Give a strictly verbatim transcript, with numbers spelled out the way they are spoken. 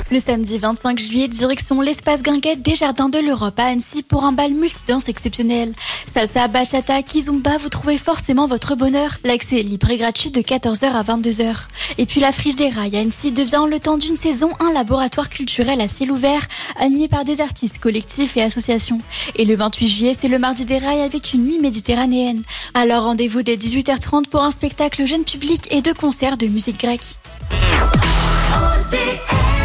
Le samedi vingt-cinq juillet, direction l'espace Guinguette des Jardins de l'Europe à Annecy pour un bal multidanse exceptionnel. Salsa, bachata, kizomba, vous trouvez forcément votre bonheur. L'accès est libre et gratuit de quatorze heures à vingt-deux heures. Et puis la Friche des Rails à Annecy devient le temps d'une saison un laboratoire culturel à ciel ouvert, animé par des artistes, collectifs et associations. Et le vingt-huit juillet, c'est le Mardi des Rails avec une nuit méditerranéenne. Alors rendez-vous dès dix-huit heures trente pour un spectacle jeune public et deux concerts de musique grecque. O D S